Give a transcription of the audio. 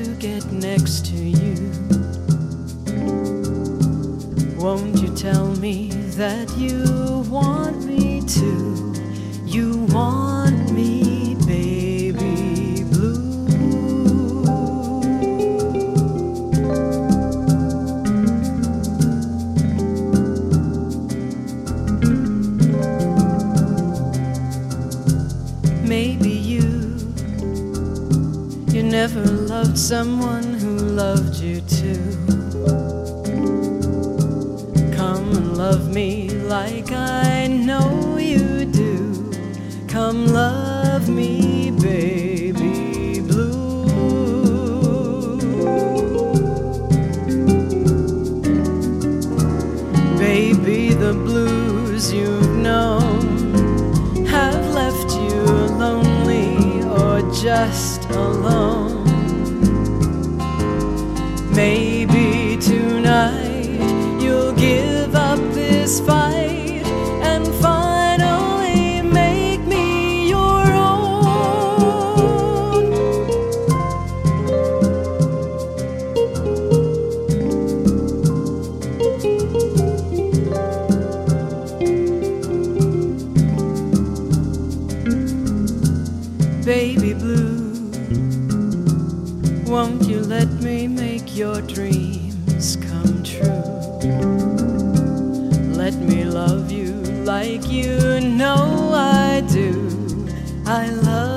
to get next to you. Won't you tell me that you want me to? You want me, baby blue. Maybe you never loved someone who loved you too. Come and love me like I know you do. Come love me, baby blue. Baby, the blues you've known have left you lonely or just alone. Maybe tonight you'll give up this fight and finally make me your own. Baby blue, won't you let me make your dreams come true? Let me love you like you know I do. I love